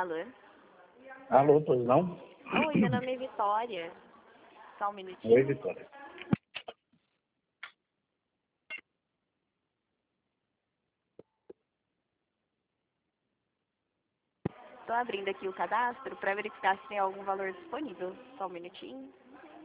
Alô? Alô, pois não? Oi, meu nome é Vitória. Só um Oi, minutinho. Vitória. Estou abrindo aqui o cadastro para verificar se tem algum valor disponível. Só um minutinho.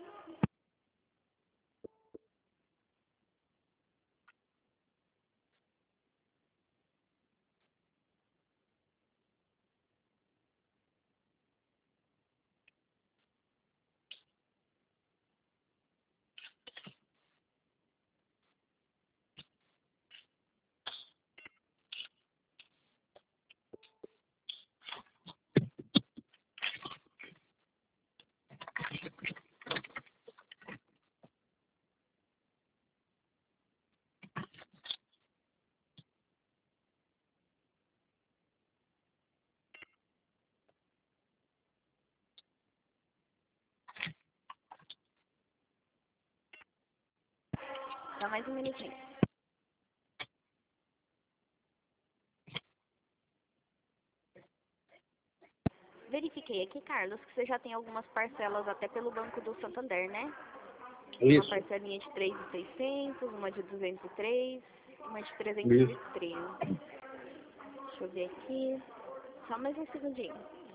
Só mais um minutinho. Verifiquei aqui, Carlos, que você já tem algumas parcelas até pelo Banco do Santander, né? Uma Isso, parcelinha de 3.600, uma de 203, uma de isso. 313. Deixa eu ver aqui. Só mais um segundinho.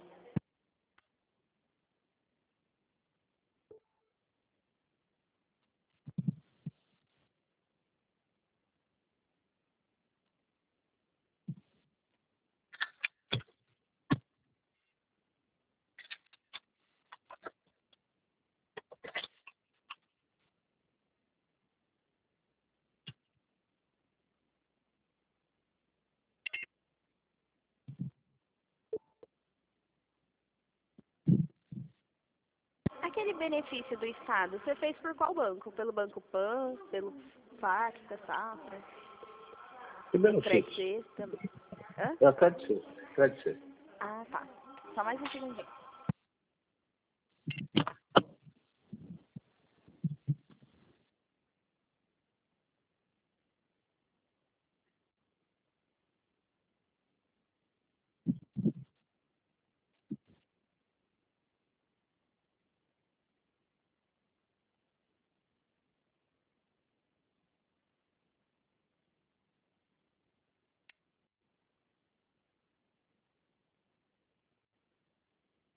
Aquele benefício do Estado, você fez por qual banco? Pelo Banco Pan, pelo Facta, Safra, Que Crédito benefício? Sexta? Hã? Eu acredito, acredito. Ah, tá. Só mais um segundinho.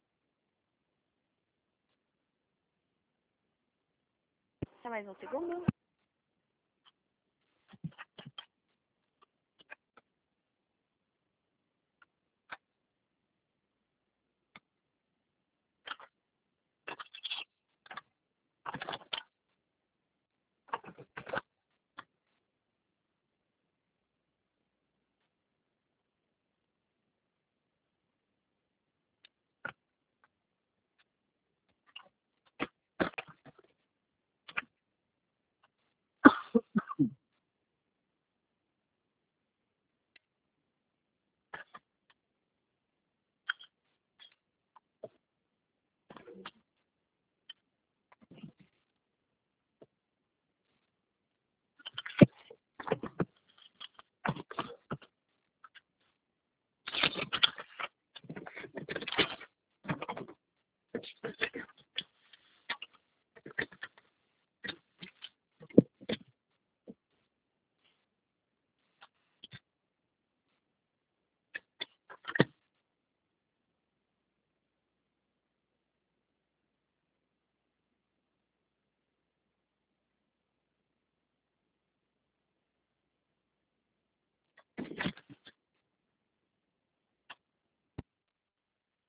Só mais um segundo.